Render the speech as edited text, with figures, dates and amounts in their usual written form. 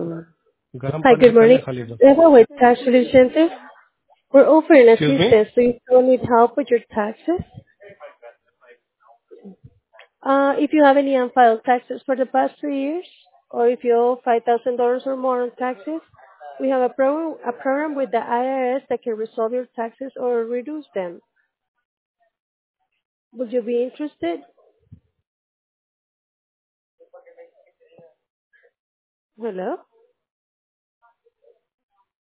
गर्म Hi, पानी good से पहले morning. खा लीजिए. Eva with Tax Relief Center. We're offering Excuse me. assistance. Do you still need help with your taxes? If you have any unfiled taxes for the past 3 years, or if you owe $5,000 or more on taxes, we have a program with the IRS that can resolve your taxes or reduce them. Would you be interested? Hello?